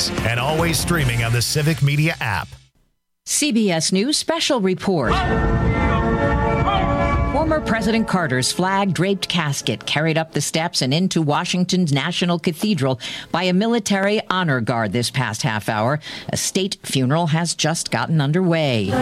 weekdays and always streaming on the Civic Media app. CBS News Special Report. Former President Carter's flag-draped casket carried up the steps and into Washington's National Cathedral by a military honor guard this past half hour. A state funeral has just gotten underway.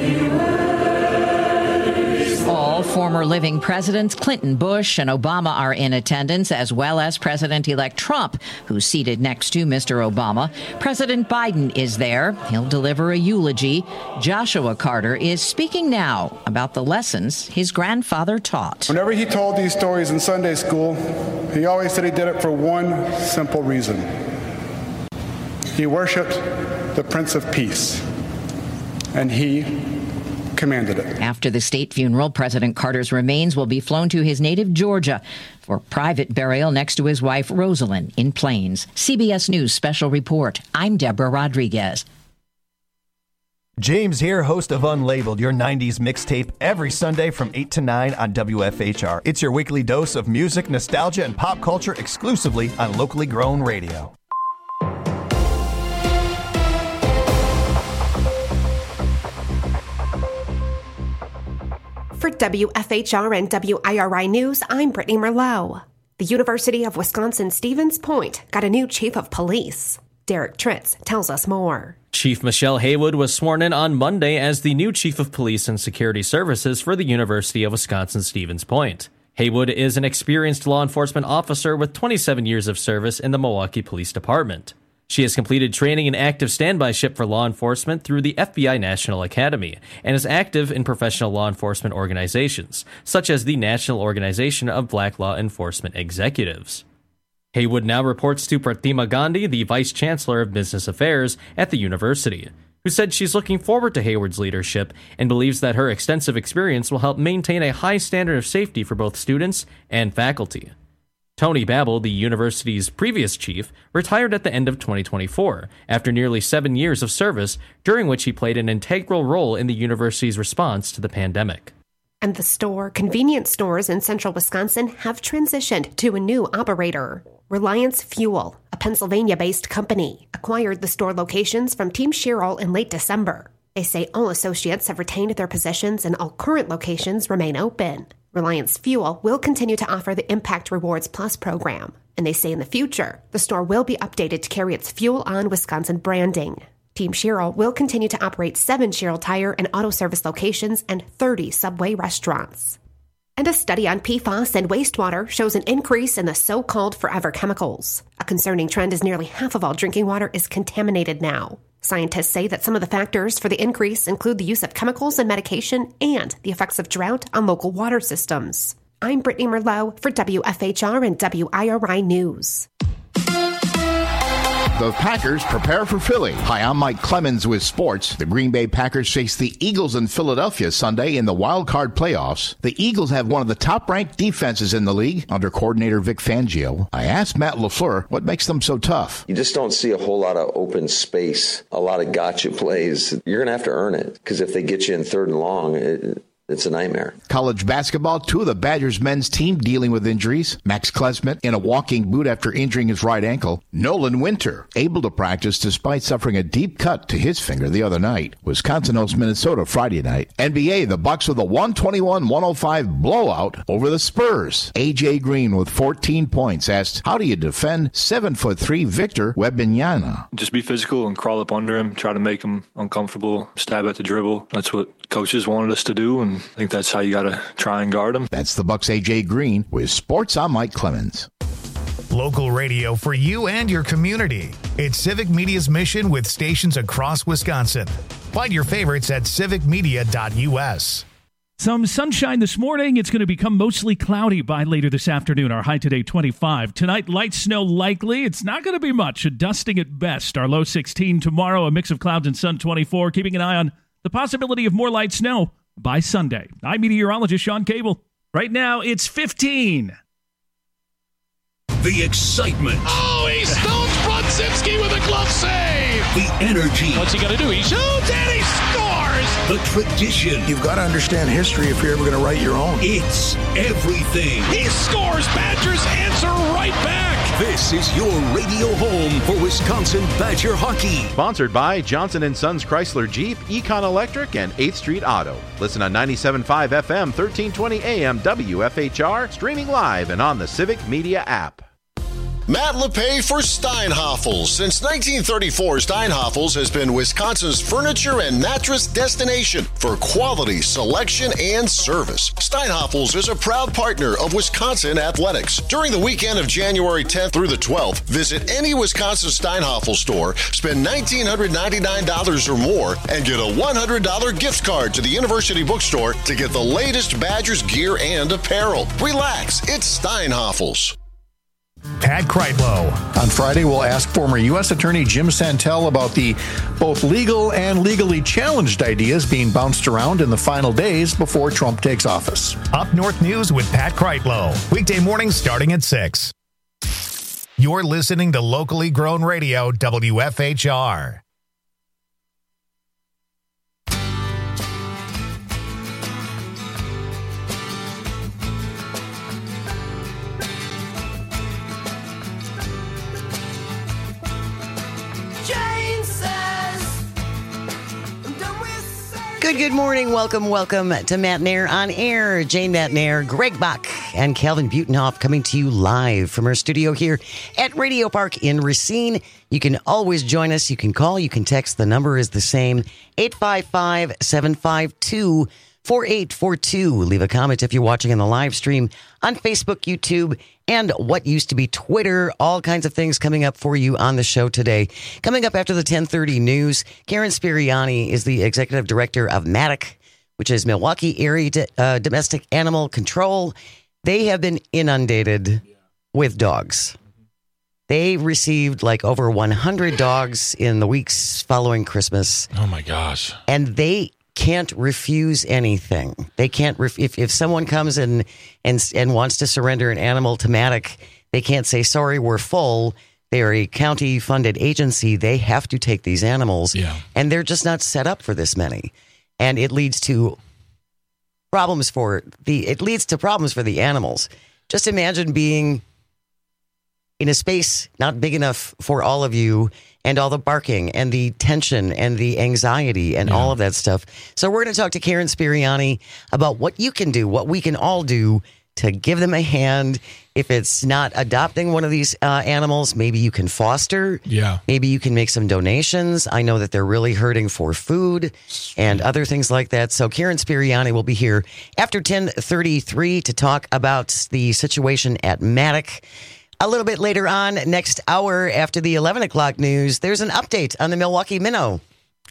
All former living presidents Clinton, Bush, and Obama are in attendance, as well as President-elect Trump, who's seated next to Mr. Obama. President Biden is there. He'll deliver a eulogy. Joshua Carter is speaking now about the lessons his grandfather taught. Whenever he told these stories in Sunday school, he always said he did it for one simple reason. He worshiped the Prince of Peace, and he commanded it. After the state funeral, President Carter's remains will be flown to his native Georgia for private burial next to his wife, Rosalind, in Plains. CBS News Special Report. I'm Deborah Rodriguez. James here, host of Unlabeled, your 90s mixtape, every Sunday from 8 to 9 on WFHR. It's your weekly dose of music, nostalgia, and pop culture exclusively on locally grown radio. For WFHR and WIRI News, I'm Brittany Merlot. The University of Wisconsin-Stevens Point got a new chief of police. Derek Tritz tells us more. Chief Michelle Haywood was sworn in on Monday as the new chief of police and security services for the University of Wisconsin-Stevens Point. Haywood is an experienced law enforcement officer with 27 years of service in the Milwaukee Police Department. She has completed training in active standbyship for law enforcement through the FBI National Academy and is active in professional law enforcement organizations, such as the National Organization of Black Law Enforcement Executives. Haywood now reports to Pratima Gandhi, the Vice Chancellor of Business Affairs at the university, who said she's looking forward to Haywood's leadership and believes that her extensive experience will help maintain a high standard of safety for both students and faculty. Tony Babel, the university's previous chief, retired at the end of 2024 after nearly 7 years of service, during which he played an integral role in the university's response to the pandemic. And the convenience stores in central Wisconsin have transitioned to a new operator. Reliance Fuel, a Pennsylvania-based company, acquired the store locations from Team Sherrill in late December. They say all associates have retained their positions and all current locations remain open. Reliance Fuel will continue to offer the Impact Rewards Plus program, and they say in the future, the store will be updated to carry its Fuel on Wisconsin branding. Team Sherrill will continue to operate 7 Sherrill Tire and Auto Service locations and 30 Subway restaurants. And a study on PFAS and wastewater shows an increase in the so-called forever chemicals. A concerning trend is nearly half of all drinking water is contaminated now. Scientists say that some of the factors for the increase include the use of chemicals and medication and the effects of drought on local water systems. I'm Brittany Merlot for WFHR and WIRI News. The Packers prepare for Philly. Hi, I'm Mike Clemens with sports. The Green Bay Packers face the Eagles in Philadelphia Sunday in the wild card playoffs. The Eagles have one of the top-ranked defenses in the league under coordinator Vic Fangio. I asked Matt LaFleur what makes them so tough. You just don't see a whole lot of open space, a lot of gotcha plays. You're going to have to earn it because if they get you in 3rd and long, it's a nightmare. College basketball, 2 of the Badgers men's team dealing with injuries. Max Klesmit in a walking boot after injuring his right ankle. Nolan Winter able to practice despite suffering a deep cut to his finger the other night. Wisconsin hosts Minnesota Friday night. NBA, the Bucks with a 121-105 blowout over the Spurs. AJ Green with 14 points asked, how do you defend 7'3" Victor Wembanyama? Just be physical and crawl up under him, try to make him uncomfortable, stab at the dribble. That's what coaches wanted us to do, and I think that's how you got to try and guard him. That's the Bucks' AJ Green with Sports. I'm Mike Clemens. Local radio for you and your community. It's Civic Media's mission with stations across Wisconsin. Find your favorites at civicmedia.us. Some sunshine this morning. It's going to become mostly cloudy by later this afternoon. Our high today, 25. Tonight, light snow likely. It's not going to be much. Dusting at best. Our low 16. Tomorrow, a mix of clouds and sun, 24. Keeping an eye on the possibility of more light snow by Sunday. I'm meteorologist Sean Cable. Right now, it's 15. The excitement. Oh, he stones Brodzinski with a glove save. The energy. What's he going to do? He shoots and he scores. The tradition. You've got to understand history if you're ever going to write your own. It's everything. He scores. Badgers answer right back. This is your radio home for Wisconsin Badger hockey. Sponsored by Johnson & Sons Chrysler Jeep, Econ Electric, and 8th Street Auto. Listen on 97.5 FM, 1320 AM WFHR, streaming live and on the Civic Media app. Matt LePay for Steinhoffels. Since 1934, Steinhoffels has been Wisconsin's furniture and mattress destination for quality, selection, and service. Steinhoffels is a proud partner of Wisconsin Athletics. During the weekend of January 10th through the 12th, visit any Wisconsin Steinhoffels store, spend $1,999 or more, and get a $100 gift card to the University Bookstore to get the latest Badgers gear and apparel. Relax, it's Steinhoffels. Pat Kreitlow. On Friday, we'll ask former U.S. Attorney Jim Santel about the both legal and legally challenged ideas being bounced around in the final days before Trump takes office. Up North News with Pat Kreitlow. Weekday mornings starting at 6. You're listening to locally grown radio, WFHR. Good morning. Welcome to Matt Nair on Air. Jane Matt Nair, Greg Bach, and Calvin Butenhoff coming to you live from our studio here at Radio Park in Racine. You can always join us. You can call, you can text. The number is the same, 855-752-4842. Leave a comment if you're watching on the live stream on Facebook, YouTube, and what used to be Twitter. All kinds of things coming up for you on the show today. Coming up after the 10:30 news, Karen Spiriani is the executive director of MADDOC, which is Milwaukee Area Domestic Animal Control. They have been inundated with dogs. They received like over 100 dogs in the weeks following Christmas. Oh my gosh. And they can't refuse anything. They can't if someone comes and wants to surrender an animal to MADDOC, they can't say, sorry, we're full. They're a county-funded agency. They have to take these animals. Yeah. And they're just not set up for this many. And it leads to problems for the animals. Just imagine being in a space not big enough for all of you, and all the barking and the tension and the anxiety and all of that stuff. So we're going to talk to Karen Spiriani about what you can do, what we can all do to give them a hand. If it's not adopting one of these animals, maybe you can foster. Yeah. Maybe you can make some donations. I know that they're really hurting for food and other things like that. So Karen Spiriani will be here after 10:33 to talk about the situation at MADDOC. A little bit later on, next hour after the 11 o'clock news, there's an update on the Milwaukee Minnow.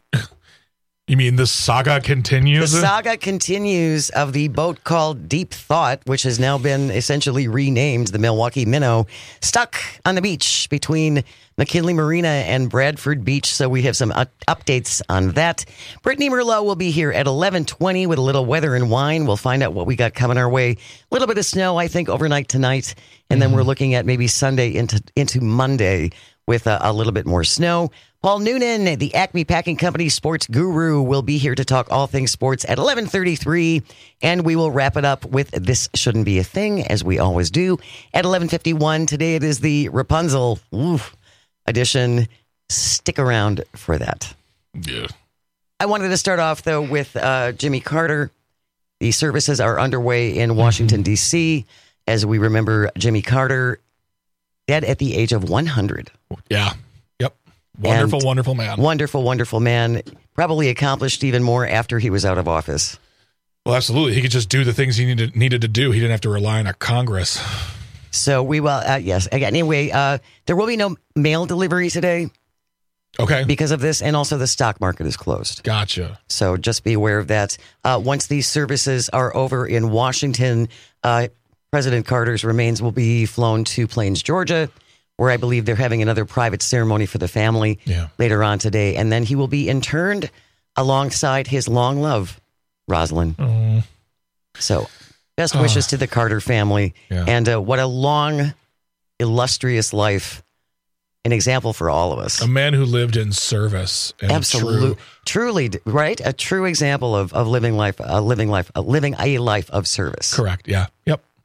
You mean the saga continues? The saga continues of the boat called Deep Thought, which has now been essentially renamed the Milwaukee Minnow, stuck on the beach between McKinley Marina and Bradford Beach. So we have some updates on that. Brittany Merlot will be here at 11:20 with a little weather and wine. We'll find out what we got coming our way. A little bit of snow, I think, overnight tonight. And then we're looking at maybe Sunday into Monday with a little bit more snow. Paul Noonan, the Acme Packing Company sports guru, will be here to talk all things sports at 11:33. And we will wrap it up with This Shouldn't Be a Thing, as we always do, at 11:51. Today it is the Rapunzel edition. Stick around for that. Yeah. I wanted to start off, though, with Jimmy Carter. The services are underway in Washington, D.C., as we remember Jimmy Carter dead at the age of 100. Yeah. Yep. Wonderful man. Wonderful man. Probably accomplished even more after he was out of office. Well, absolutely. He could just do the things he needed to do. He didn't have to rely on a Congress. So we will, yes. Again, anyway, there will be no mail delivery today. Okay. Because of this, and also the stock market is closed. Gotcha. So just be aware of that. Once these services are over in Washington, President Carter's remains will be flown to Plains, Georgia, where I believe they're having another private ceremony for the family later on today. And then he will be interned alongside his long love, Rosalind. So best wishes to the Carter family. Yeah. And what a long, illustrious life. An example for all of us. A man who lived in service. And absolutely. Truly, right? A true example of living a life of service. Correct. Yeah. Yep.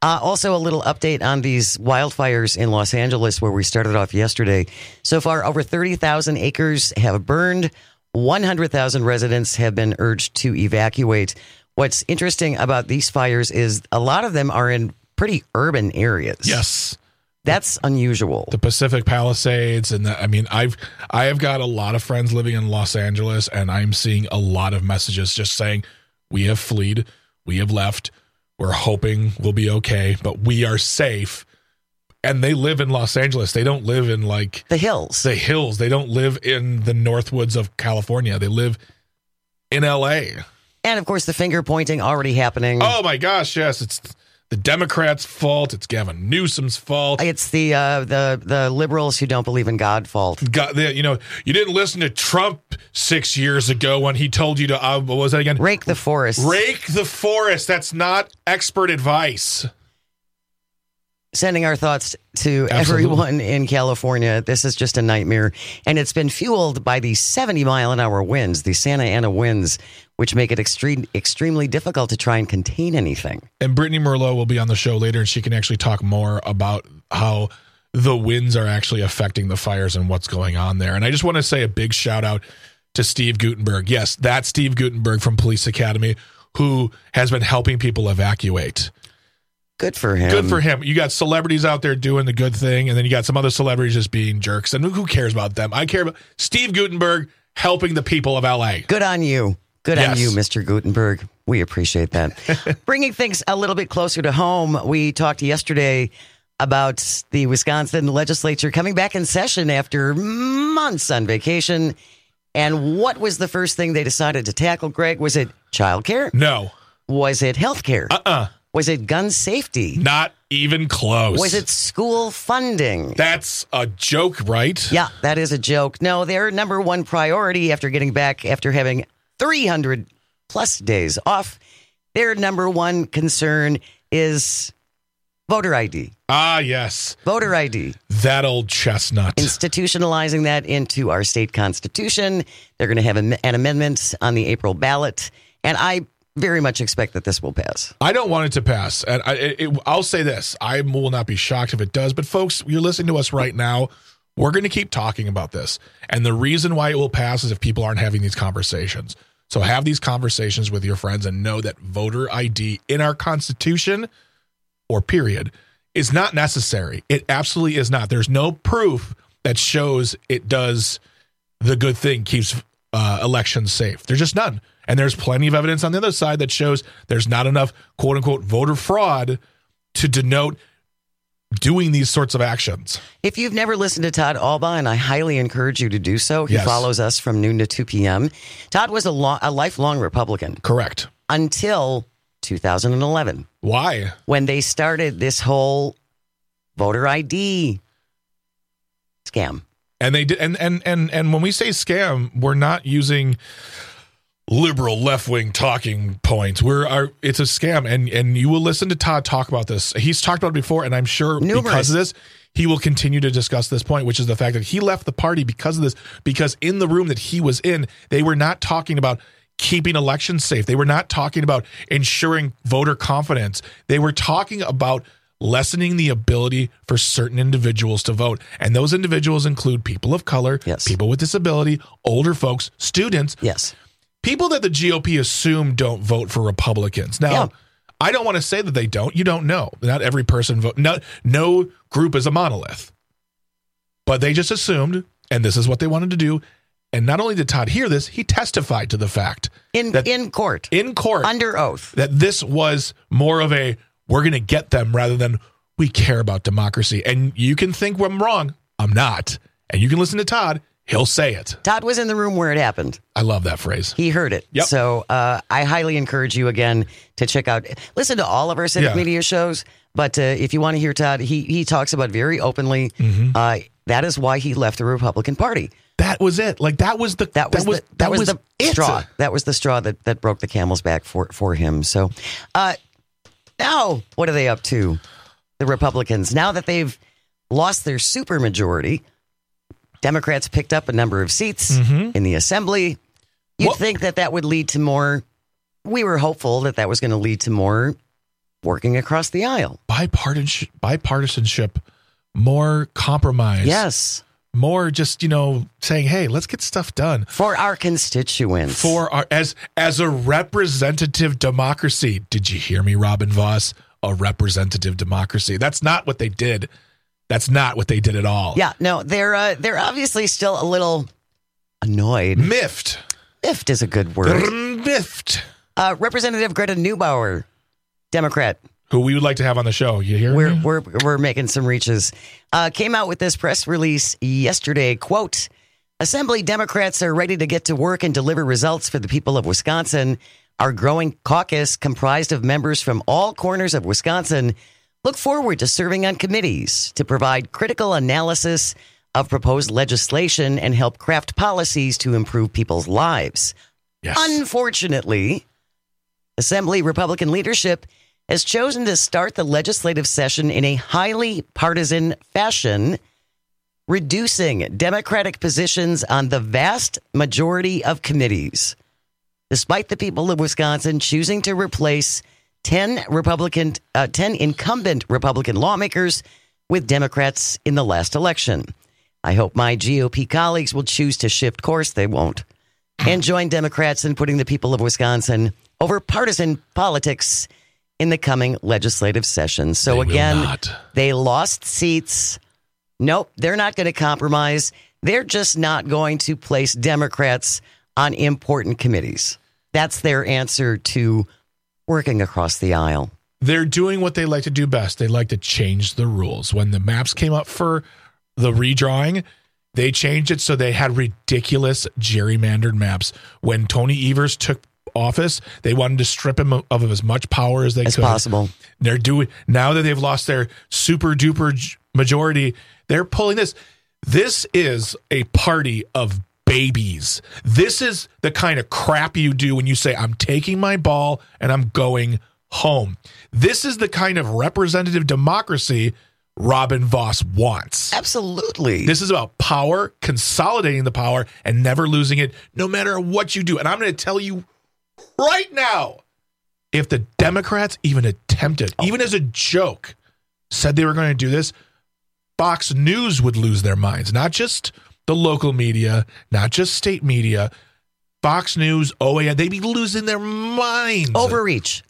Also, a little update on these wildfires in Los Angeles, where we started off yesterday. So far, over 30,000 acres have burned. 100,000 residents have been urged to evacuate. What's interesting about these fires is a lot of them are in pretty urban areas. Yes. That's unusual. The Pacific Palisades, and I have got a lot of friends living in Los Angeles, and I'm seeing a lot of messages just saying, we have fled, we have left, we're hoping we'll be okay, but we are safe. And they live in Los Angeles. They don't live in like the hills. The hills. They don't live in the Northwoods of California. They live in L.A. And of course, the finger pointing already happening. Oh my gosh, yes, it's the Democrats' fault. It's Gavin Newsom's fault. It's the liberals who don't believe in God fault. You didn't listen to Trump 6 years ago when he told you to what was that again? Rake the forest. Rake the forest. That's not expert advice. Sending our thoughts to everyone in California. This is just a nightmare. And it's been fueled by the 70-mile-an-hour winds, the Santa Ana winds, which make it extremely difficult to try and contain anything. And Brittany Merlot will be on the show later, and she can actually talk more about how the winds are actually affecting the fires and what's going on there. And I just want to say a big shout out to Steve Guttenberg. Yes, that's Steve Guttenberg from Police Academy, who has been helping people evacuate. Good for him. Good for him. You got celebrities out there doing the good thing, and then you got some other celebrities just being jerks. And who cares about them? I care about Steve Guttenberg helping the people of L.A. Good on you. Good on you, Mr. Guttenberg. We appreciate that. Bringing things a little bit closer to home, we talked yesterday about the Wisconsin legislature coming back in session after months on vacation. And what was the first thing they decided to tackle, Greg? Was it childcare? No. Was it healthcare? Was it gun safety? Not even close. Was it school funding? That's a joke, right? Yeah, that is a joke. No, their number one priority after getting back after having 300 plus days off, their number one concern is voter ID. Ah, yes. Voter ID. That old chestnut. Institutionalizing that into our state constitution. They're going to have an amendment on the April ballot. And I very much expect that this will pass. I don't want it to pass. And I'll say this. I will not be shocked if it does. But folks, you're listening to us right now. We're going to keep talking about this. And the reason why it will pass is if people aren't having these conversations. So have these conversations with your friends and know that voter ID in our Constitution, or period, is not necessary. It absolutely is not. There's no proof that shows it does the good thing, keeps elections safe. There's just none. And there's plenty of evidence on the other side that shows there's not enough quote unquote voter fraud to denote doing these sorts of actions. If you've never listened to Todd Alba, and I highly encourage you to do so, he follows us from noon to 2 p.m. Todd was a lifelong Republican. Correct. Until 2011. Why? When they started this whole voter ID scam. And they did, and when we say scam, we're not using liberal left-wing talking points. It's a scam, and you will listen to Todd talk about this. He's talked about it before, and I'm sure because of this, he will continue to discuss this point, which is the fact that he left the party because of this, because in the room that he was in, they were not talking about keeping elections safe. They were not talking about ensuring voter confidence. They were talking about lessening the ability for certain individuals to vote. And those individuals include people of color, people with disability, older folks, students. Yes. People that the GOP assume don't vote for Republicans. Now, I don't want to say that they don't. You don't know. Not every person vote. No group is a monolith. But they just assumed, and this is what they wanted to do. And not only did Todd hear this, he testified to the fact. In court. Under oath. That this was more of a, we're going to get them rather than we care about democracy. And you can think I'm wrong. I'm not. And you can listen to Todd. He'll say it. Todd was in the room where it happened. I love that phrase. He heard it. Yep. So I highly encourage you again to check out, listen to all of our civic media shows. But if you want to hear Todd, he talks about very openly. That is why he left the Republican Party. That was it. Like that was the straw. That was the straw that broke the camel's back for him. So now what are they up to? The Republicans, now that they've lost their supermajority, Democrats picked up a number of seats in the assembly. You'd think that would lead to more. We were hopeful that was going to lead to more working across the aisle. Bipartisanship, more compromise. Yes. More just, saying, hey, let's get stuff done. For our constituents. As a representative democracy. Did you hear me, Robin Voss? A representative democracy. That's not what they did. That's not what they did at all. Yeah, no, they're obviously still a little annoyed. Miffed. Miffed is a good word. Miffed. Representative Greta Neubauer, Democrat, who we would like to have on the show. You hear me? We're making some reaches. Came out with this press release yesterday. Quote, Assembly Democrats are ready to get to work and deliver results for the people of Wisconsin. Our growing caucus, comprised of members from all corners of Wisconsin, look forward to serving on committees to provide critical analysis of proposed legislation and help craft policies to improve people's lives. Yes. Unfortunately, Assembly Republican leadership has chosen to start the legislative session in a highly partisan fashion, reducing Democratic positions on the vast majority of committees, despite the people of Wisconsin choosing to replace 10 incumbent Republican lawmakers with Democrats in the last election. I hope my GOP colleagues will choose to shift course. They won't. And join Democrats in putting the people of Wisconsin over partisan politics in the coming legislative session. So again, they lost seats. Nope, they're not going to compromise. They're just not going to place Democrats on important committees. That's their answer to working across the aisle. They're doing what they like to do best. They like to change the rules. When the maps came up for the redrawing, they changed it so they had ridiculous gerrymandered maps. When Tony Evers took office, they wanted to strip him of as much power as they could. Possible. They're doing, now that they've lost their super duper majority, they're pulling this. This is a party of babies. This is the kind of crap you do when you say, I'm taking my ball and I'm going home. This is the kind of representative democracy Robin Voss wants. Absolutely. This is about power, consolidating the power, and never losing it, no matter what you do. And I'm going to tell you right now, if the Democrats even attempted, even as a joke, said they were going to do this, Fox News would lose their minds. Not just the local media, not just state media. Fox News, OAN, they'd be losing their minds. Overreach.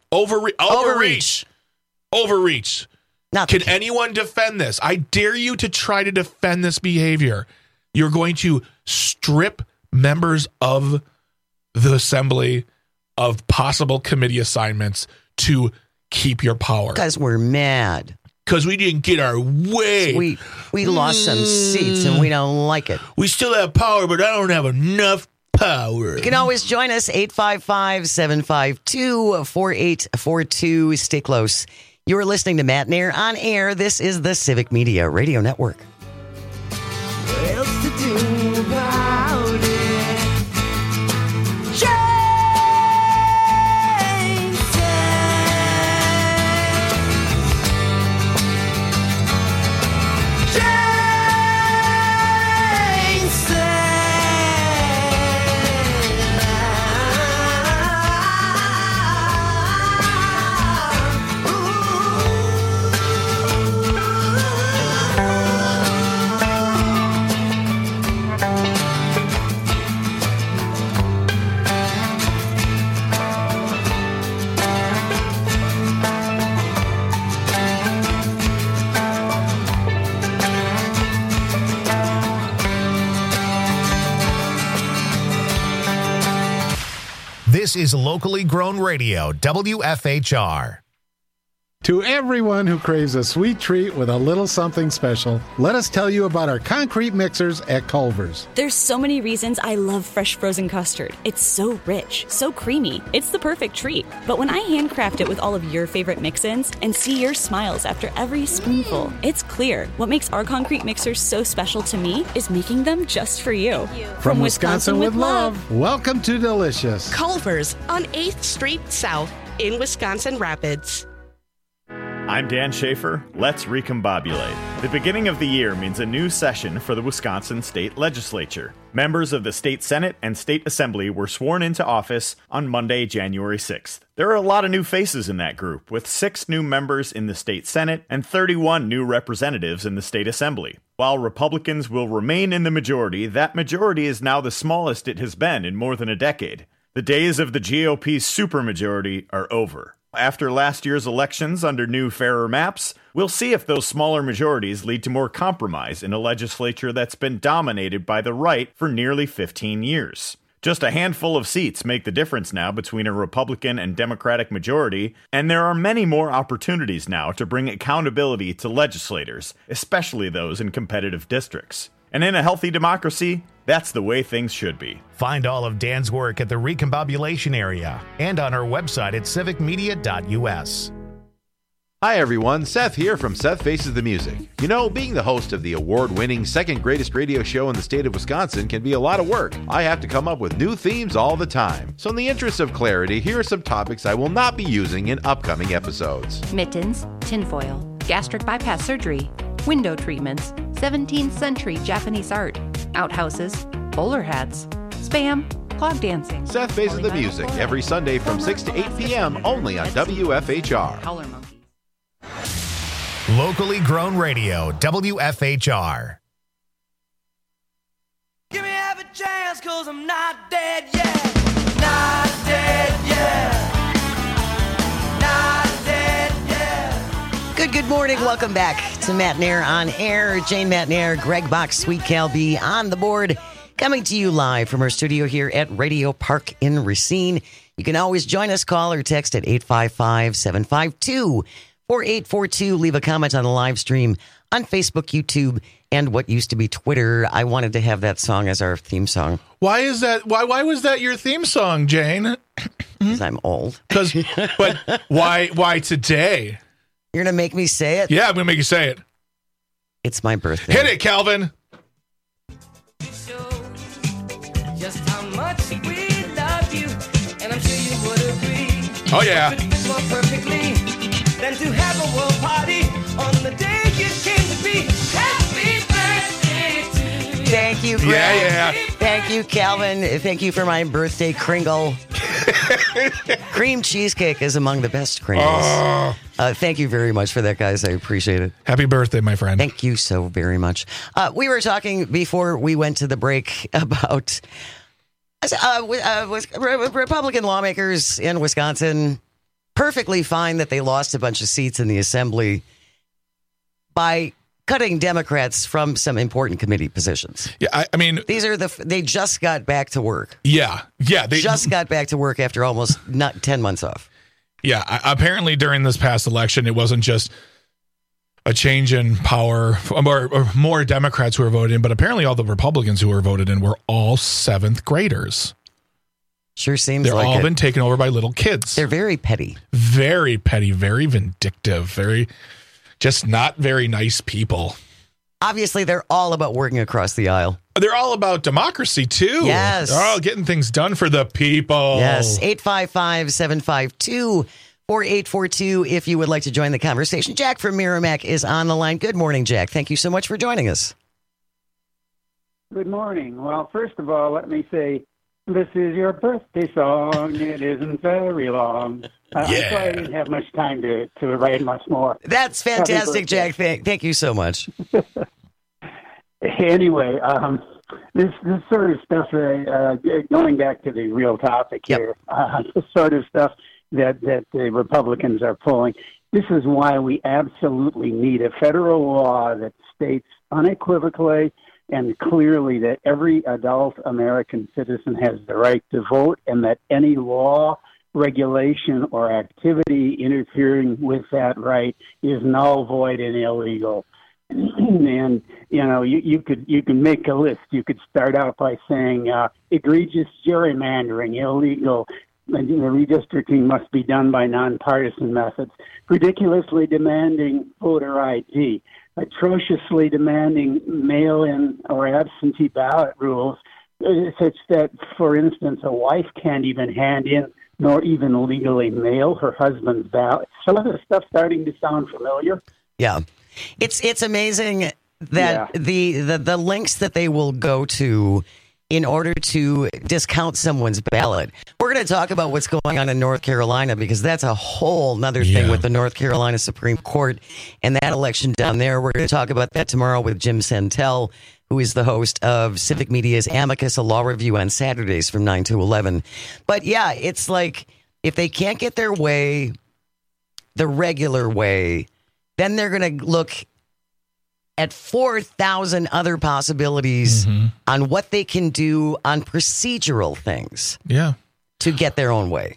Can anyone defend this? I dare you to try to defend this behavior. You're going to strip members of the assembly of possible committee assignments to keep your power. Because we're mad. Because we didn't get our way. We lost some seats and we don't like it. We still have power, but I don't have enough power. You can always join us, 855-752-4842. Stay close. You're listening to Matt Nair on air. This is the Civic Media Radio Network. What else to do about it? This is locally grown radio, WFHR. To everyone who craves a sweet treat with a little something special, let us tell you about our concrete mixers at Culver's. There's so many reasons I love fresh frozen custard. It's so rich, so creamy. It's the perfect treat. But when I handcraft it with all of your favorite mix-ins and see your smiles after every spoonful, it's clear what makes our concrete mixers so special to me is making them just for you. From Wisconsin with love, welcome to Delicious. Culver's on 8th Street South in Wisconsin Rapids. I'm Dan Schaefer. Let's recombobulate. The beginning of the year means a new session for the Wisconsin State Legislature. Members of the State Senate and State Assembly were sworn into office on Monday, January 6th. There are a lot of new faces in that group, with 6 new members in the state Senate and 31 new representatives in the state assembly. While Republicans will remain in the majority, that majority is now the smallest it has been in more than a decade. The days of the GOP's supermajority are over. After last year's elections under new, fairer maps, we'll see if those smaller majorities lead to more compromise in a legislature that's been dominated by the right for nearly 15 years. Just a handful of seats make the difference now between a Republican and Democratic majority, and there are many more opportunities now to bring accountability to legislators, especially those in competitive districts. And in a healthy democracy, that's the way things should be. Find all of Dan's work at the Recombobulation area and on our website at civicmedia.us. Hi everyone, Seth here from Seth Faces the Music. You know, being the host of the award-winning second greatest radio show in the state of Wisconsin can be a lot of work. I have to come up with new themes all the time. So in the interest of clarity, here are some topics I will not be using in upcoming episodes. Mittens, tinfoil, gastric bypass surgery, window treatments, 17th century Japanese art, outhouses, bowler hats, spam, clog dancing. Seth Faces the Music every Sunday from 6 to 8 p.m. only on WFHR. Locally grown radio, WFHR. Give me half a chance, cause I'm not dead yet. Not dead yet. Not dead yet. Good morning. Welcome back to Matt Nair on air. Jane Matt Nair, Greg Box, Sweet Cal B on the board. Coming to you live from our studio here at Radio Park in Racine. You can always join us, call or text at 855-752-4842. Leave a comment on the live stream on Facebook, YouTube, and what used to be Twitter. I wanted to have that song as our theme song. Why is that? Why was that your theme song, Jane? Because I'm old. But why today? You're going to make me say it? Yeah, I'm going to make you say it. It's my birthday. Hit it, Calvin. Just how much we love you, and I'm sure you would agree. Oh, yeah. More perfectly than to have a world party on the day you came to be. Happy birthday to you. Thank you, Greg. Yeah. Thank you, Calvin. Thank you for my birthday Kringle. Cream cheesecake is among the best Kringles. Thank you very much for that, guys. I appreciate it. Happy birthday, my friend. Thank you so very much. We were talking before we went to the break about Republican lawmakers in Wisconsin perfectly fine that they lost a bunch of seats in the assembly by cutting Democrats from some important committee positions. Yeah, I mean, they just got back to work. Yeah, they just got back to work after almost 10 months off. Yeah, apparently during this past election, it wasn't just a change in power or more Democrats who were voted in, but apparently all the Republicans who were voted in were all 7th graders. Sure seems They're like all it. been taken over by little kids. They're very petty. Very petty, very vindictive, very just not very nice people. Obviously, they're all about working across the aisle. They're all about democracy, too. Yes. They're all getting things done for the people. Yes. 855-752-4842 if you would like to join the conversation. Jack from Merrimack is on the line. Good morning, Jack. Thank you so much for joining us. Good morning. Well, first of all, let me say, this is your birthday song. It isn't very long. I'm sorry I didn't have much time to write much more. That's fantastic, Jack. Thank you so much. Anyway, this sort of stuff, going back to the real topic here, this sort of stuff that the Republicans are pulling, this is why we absolutely need a federal law that states unequivocally and clearly that every adult American citizen has the right to vote, and that any law, regulation, or activity interfering with that right is null, void, and illegal. And you can make a list. You could start out by saying egregious gerrymandering, illegal. The redistricting must be done by nonpartisan methods. Ridiculously demanding voter ID. Atrociously demanding mail-in or absentee ballot rules, such that, for instance, a wife can't even hand in nor even legally mail her husband's ballot. Some of this stuff starting to sound familiar. Yeah, it's amazing that the lengths that they will go to in order to discount someone's ballot. We're going to talk about what's going on in North Carolina because that's a whole nother thing with the North Carolina Supreme Court and that election down there. We're going to talk about that tomorrow with Jim Santel, who is the host of Civic Media's Amicus, a law review on Saturdays from 9 to 11. But yeah, it's like if they can't get their way the regular way, then they're going to look at 4,000 other possibilities on what they can do on procedural things. Yeah. To get their own way.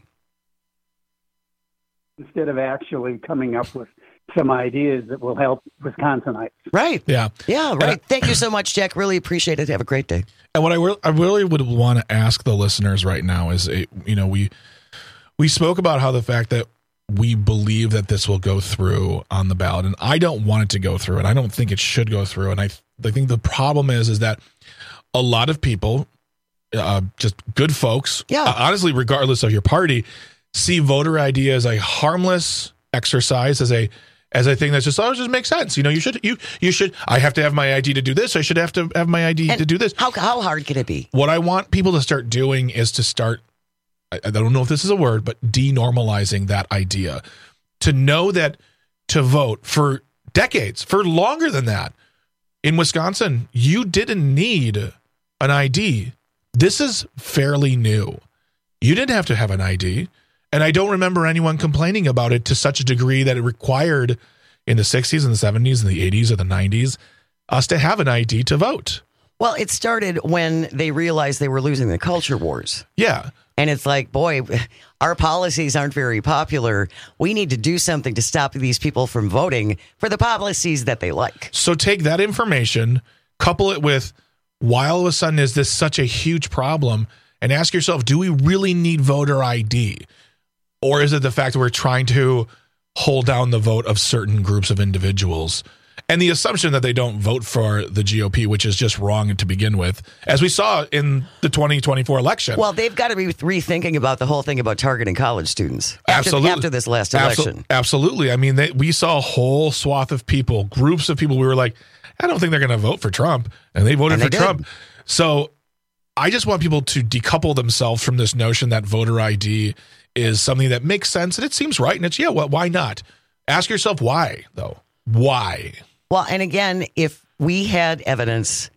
Instead of actually coming up with some ideas that will help Wisconsinites. Right. Yeah. Yeah, right. Thank you so much, Jack. Really appreciate it. Have a great day. And what I really would want to ask the listeners right now is, we spoke about how the fact that we believe that this will go through on the ballot, and I don't want it to go through, and I don't think it should go through. And I think the problem is that a lot of people, just good folks, honestly, regardless of your party, see voter ID as a harmless exercise, as a thing that's just, it just makes sense. You should. I have to have my ID to do this. I should have to have my ID to do this. How hard can it be? What I want people to start doing is to start, I don't know if this is a word, but denormalizing that idea. To know that to vote for decades, for longer than that, in Wisconsin, you didn't need an ID. This is fairly new. You didn't have to have an ID. And I don't remember anyone complaining about it to such a degree that it required in the 60s and the 70s and the 80s or the 90s us to have an ID to vote. Well, it started when they realized they were losing the culture wars. Yeah. And it's like, boy, our policies aren't very popular. We need to do something to stop these people from voting for the policies that they like. So take that information, couple it with why all of a sudden is this such a huge problem, and ask yourself, do we really need voter ID? Or is it the fact that we're trying to hold down the vote of certain groups of individuals? And the assumption that they don't vote for the GOP, which is just wrong to begin with, as we saw in the 2024 election. Well, they've got to be rethinking about the whole thing about targeting college students after this last election. Absolutely. I mean, we saw a whole swath of people, groups of people. We were like, I don't think they're going to vote for Trump. And they voted for Trump. So I just want people to decouple themselves from this notion that voter ID is something that makes sense and it seems right. And it's, why not? Ask yourself why, though. Why? Well, and again, if we had evidence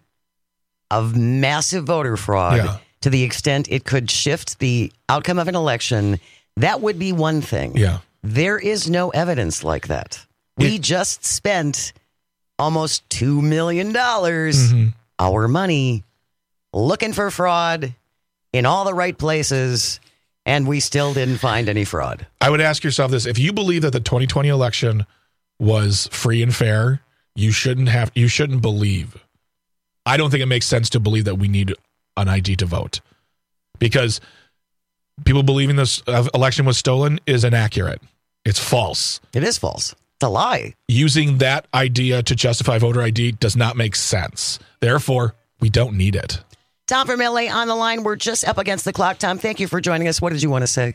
of massive voter fraud to the extent it could shift the outcome of an election, that would be one thing. Yeah. There is no evidence like that. We just spent almost $2 million, our money, looking for fraud in all the right places, and we still didn't find any fraud. I would ask yourself this. If you believe that the 2020 election was free and fair, you shouldn't believe. I don't think it makes sense to believe that we need an ID to vote, because people believing this election was stolen is inaccurate. It's false. It is false. It's a lie. Using that idea to justify voter ID does not make sense. Therefore, we don't need it. Tom from LA on the line. We're just up against the clock. Tom, thank you for joining us. What did you want to say?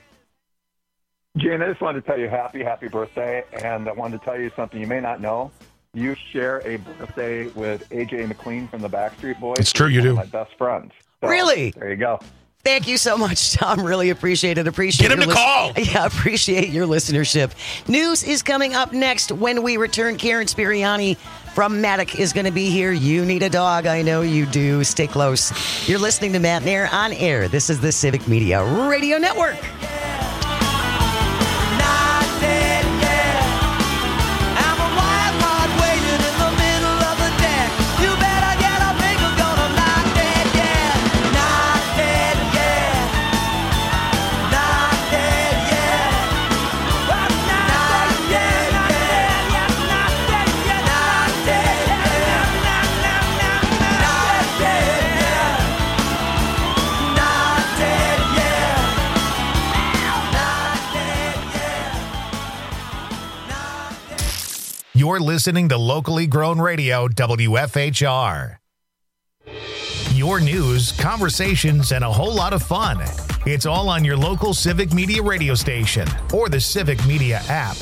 Jane, I just wanted to tell you happy birthday, and I wanted to tell you something you may not know. You share a birthday with AJ McQueen from the Backstreet Boys. It's true, you do. My best friends. So, really? There you go. Thank you so much, Tom. Really appreciate it. Get him to call. Yeah, appreciate your listenership. News is coming up next when we return. Karen Spiriani from Matic is going to be here. You need a dog. I know you do. Stay close. You're listening to Matt Nair on air. This is the Civic Media Radio Network. You're listening to locally grown radio, WFHR. Your news, conversations, and a whole lot of fun. It's all on your local Civic Media radio station or the Civic Media app.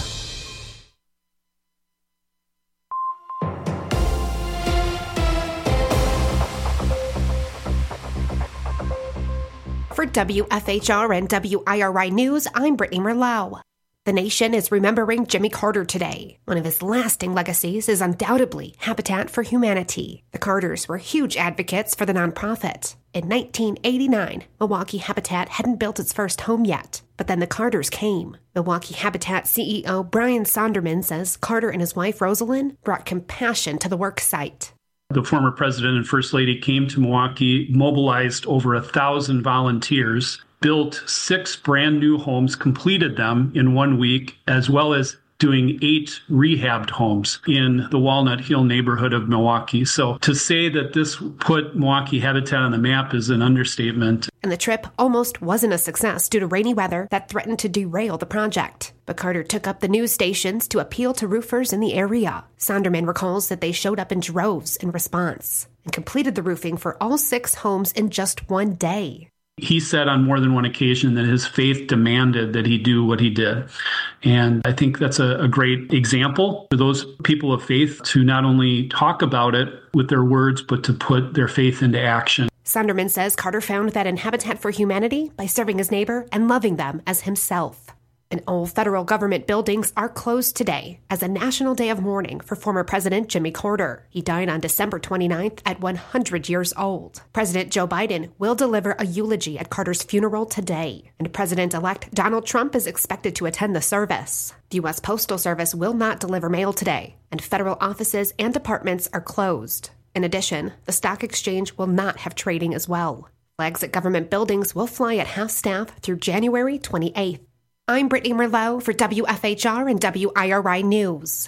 For WFHR and WIRI News, I'm Brittany Merlot. The nation is remembering Jimmy Carter today. One of his lasting legacies is undoubtedly Habitat for Humanity. The Carters were huge advocates for the nonprofit. In 1989, Milwaukee Habitat hadn't built its first home yet, but then the Carters came. Milwaukee Habitat CEO Brian Sonderman says Carter and his wife Rosalind brought compassion to the work site. The former president and first lady came to Milwaukee, mobilized over 1,000 volunteers, built 6 brand new homes, completed them in 1 week, as well as doing 8 rehabbed homes in the Walnut Hill neighborhood of Milwaukee. So to say that this put Milwaukee Habitat on the map is an understatement. And the trip almost wasn't a success due to rainy weather that threatened to derail the project. But Carter took up the news stations to appeal to roofers in the area. Sonderman recalls that they showed up in droves in response and completed the roofing for all 6 homes in just 1 day. He said on more than one occasion that his faith demanded that he do what he did. And I think that's a great example for those people of faith to not only talk about it with their words, but to put their faith into action. Sonderman says Carter found that in Habitat for Humanity by serving his neighbor and loving them as himself. And all federal government buildings are closed today as a national day of mourning for former President Jimmy Carter. He died on December 29th at 100 years old. President Joe Biden will deliver a eulogy at Carter's funeral today, and President-elect Donald Trump is expected to attend the service. The U.S. Postal Service will not deliver mail today, and federal offices and departments are closed. In addition, the stock exchange will not have trading as well. Flags at government buildings will fly at half-staff through January 28th. I'm Brittany Merlot for WFHR and WIRI News.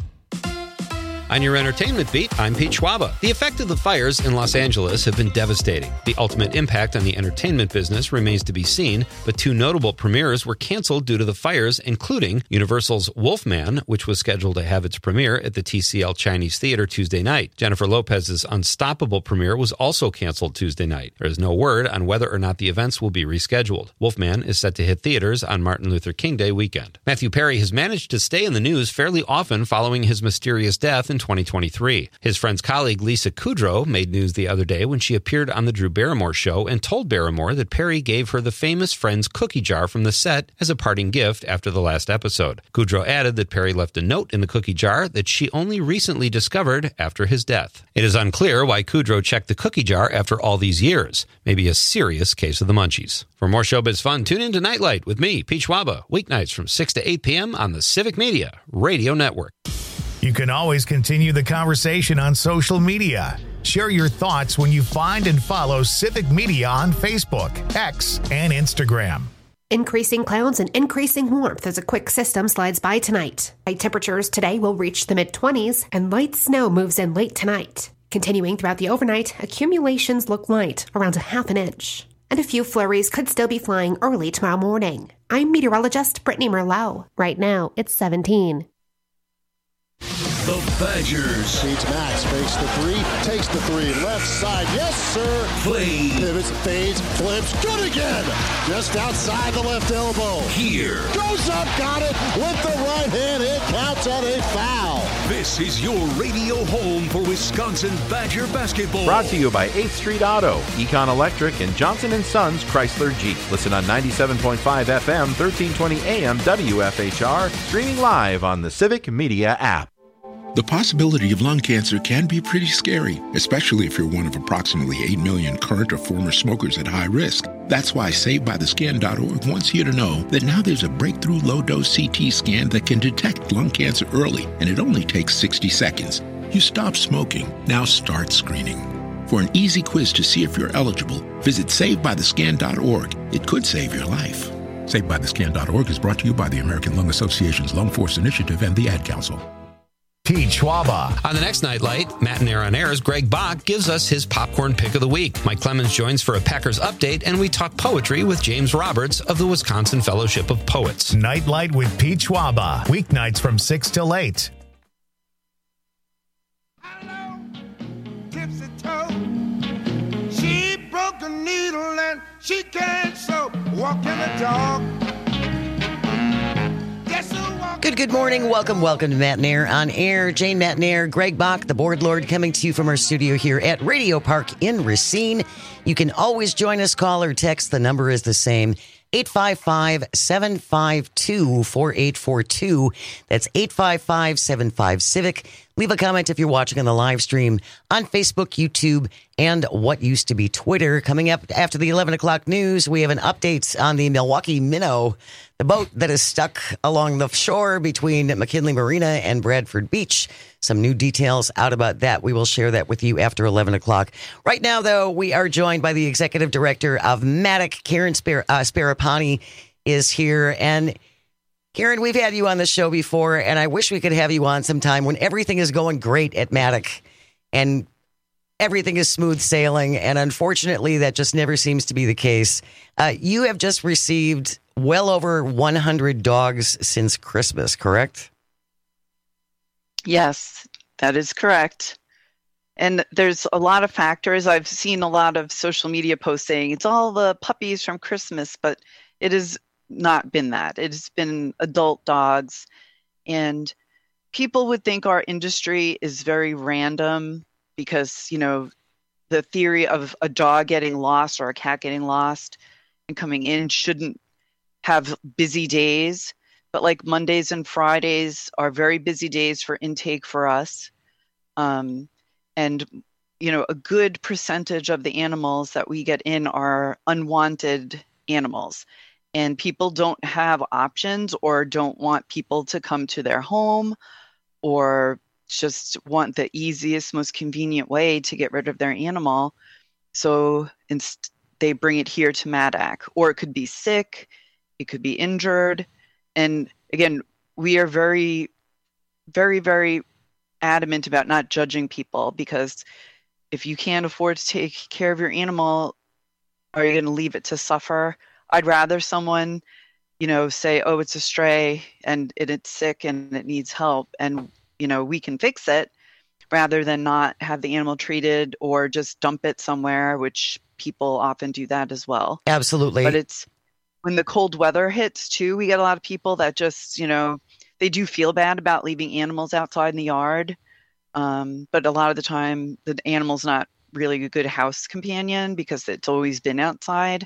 On your entertainment beat, I'm Pete Schwaba. The effect of the fires in Los Angeles have been devastating. The ultimate impact on the entertainment business remains to be seen, but 2 notable premieres were canceled due to the fires, including Universal's Wolfman, which was scheduled to have its premiere at the TCL Chinese Theater Tuesday night. Jennifer Lopez's Unstoppable premiere was also canceled Tuesday night. There is no word on whether or not the events will be rescheduled. Wolfman is set to hit theaters on Martin Luther King Day weekend. Matthew Perry has managed to stay in the news fairly often following his mysterious death in 2023. His friend's colleague Lisa Kudrow made news the other day when she appeared on the Drew Barrymore show and told Barrymore that Perry gave her the famous Friends cookie jar from the set as a parting gift after the last episode. Kudrow added that Perry left a note in the cookie jar that she only recently discovered after his death. It is unclear why Kudrow checked the cookie jar after all these years. Maybe a serious case of the munchies. For more showbiz fun, tune in to Nightlight with me, Pete Schwaba, weeknights from 6 to 8 p.m. on the Civic Media Radio Network. You can always continue the conversation on social media. Share your thoughts when you find and follow Civic Media on Facebook, X, and Instagram. Increasing clouds and increasing warmth as a quick system slides by tonight. High temperatures today will reach the mid-20s, and light snow moves in late tonight. Continuing throughout the overnight, accumulations look light, around 1/2 inch. And a few flurries could still be flying early tomorrow morning. I'm meteorologist Brittany Merlot. Right now, it's 17. The Badgers. Feeds Max, fakes the 3, takes the 3, left side, yes sir. Play. Pivots, fades, flips, good again. Just outside the left elbow. Here. Goes up, got it, with the right hand, it counts on a foul. This is your radio home for Wisconsin Badger basketball. Brought to you by 8th Street Auto, Econ Electric, and Johnson & Sons Chrysler Jeep. Listen on 97.5 FM, 1320 AM WFHR, streaming live on the Civic Media app. The possibility of lung cancer can be pretty scary, especially if you're one of approximately 8 million current or former smokers at high risk. That's why SaveByTheScan.org wants you to know that now there's a breakthrough low-dose CT scan that can detect lung cancer early, and it only takes 60 seconds. You stop smoking, now start screening. For an easy quiz to see if you're eligible, visit SaveByTheScan.org. It could save your life. SaveByTheScan.org is brought to you by the American Lung Association's Lung Force Initiative and the Ad Council. Pete Schwaba. On the next Nightlight, Matt and Air on Air's Greg Bach gives us his popcorn pick of the week. Mike Clemens joins for a Packers update, and we talk poetry with James Roberts of the Wisconsin Fellowship of Poets. Nightlight with Pete Schwaba. Weeknights from 6 till 8. Tipsy toe. She broke a needle and she can't sew. Walking the dog. Good morning. Welcome to Matt and Air on Air. Jane, Matt and Air, Greg Bach, the board lord, coming to you from our studio here at Radio Park in Racine. You can always join us, call or text. The number is the same, 855-752-4842. That's 855-75-CIVIC. Leave a comment if you're watching on the live stream on Facebook, YouTube, and what used to be Twitter. Coming up after the 11 o'clock news, we have an update on the Milwaukee Minnow, the boat that is stuck along the shore between McKinley Marina and Bradford Beach. Some new details out about that. We will share that with you after 11 o'clock. Right now, though, we are joined by the executive director of Matic, Karen Sparapani is here. And Karen, we've had you on the show before, and I wish we could have you on sometime when everything is going great at Matic and everything is smooth sailing. And unfortunately, that just never seems to be the case. You have just received well over 100 dogs since Christmas, correct? Yes, that is correct. And there's a lot of factors. I've seen a lot of social media posts saying it's all the puppies from Christmas, but it has not been that. It's been adult dogs. And people would think our industry is very random because, you know, the theory of a dog getting lost or a cat getting lost and coming in shouldn't have busy days. But like Mondays and Fridays are very busy days for intake for us. And, you know, a good percentage of the animals that we get in are unwanted animals. And people don't have options or don't want people to come to their home or just want the easiest, most convenient way to get rid of their animal. So they bring it here to Matic. Or it could be sick, it could be injured. And again, we are very, very, very adamant about not judging people, because if you can't afford to take care of your animal, are you going to leave it to suffer? I'd rather someone, you know, say, oh, it's a stray and it's sick and it needs help and, you know, we can fix it, rather than not have the animal treated or just dump it somewhere, which people often do that as well. Absolutely. But it's when the cold weather hits too, we get a lot of people that just, you know, they do feel bad about leaving animals outside in the yard. But a lot of the time the animal's not really a good house companion because it's always been outside.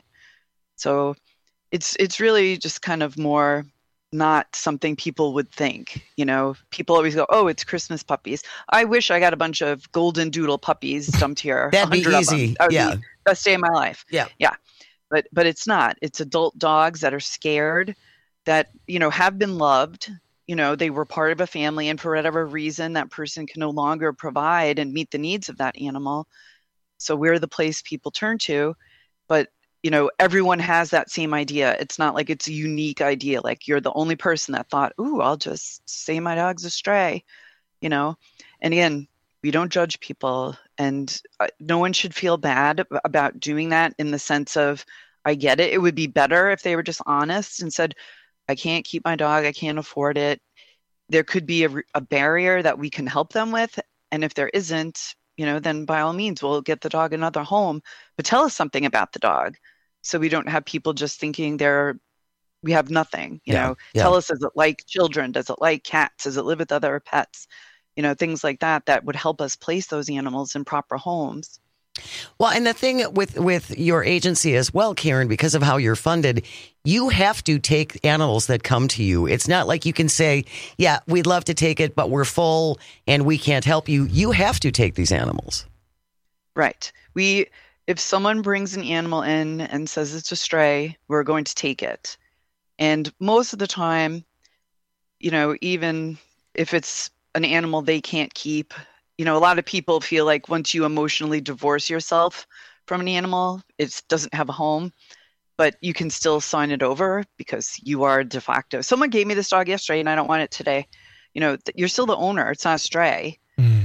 So it's really just kind of more not something people would think. You know, people always go, oh, it's Christmas puppies. I wish I got a bunch of golden doodle puppies dumped here. That'd be easy. That would yeah. be the best day of my life. Yeah. Yeah. But it's not. It's adult dogs that are scared, that, you know, have been loved. You know, they were part of a family, and for whatever reason, that person can no longer provide and meet the needs of that animal. So we're the place people turn to. But you know, everyone has that same idea. It's not like it's a unique idea. Like you're the only person that thought, ooh, I'll just say my dog's a stray, you know? And again, we don't judge people, and no one should feel bad about doing that, in the sense of, I get it. It would be better if they were just honest and said, I can't keep my dog. I can't afford it. There could be a barrier that we can help them with. And if there isn't, you know, then by all means, we'll get the dog another home, but tell us something about the dog. So we don't have people just thinking we have nothing, you know. Tell us, does it like children? Does it like cats? Does it live with other pets? You know, things like that would help us place those animals in proper homes. Well, and the thing with your agency as well, Karen, because of how you're funded, you have to take animals that come to you. It's not like you can say, yeah, we'd love to take it, but we're full and we can't help you. You have to take these animals. Right. If someone brings an animal in and says it's a stray, we're going to take it. And most of the time, you know, even if it's an animal they can't keep, you know, a lot of people feel like once you emotionally divorce yourself from an animal, it doesn't have a home, but you can still sign it over because you are de facto. Someone gave me this dog yesterday and I don't want it today. You know, you're still the owner. It's not a stray.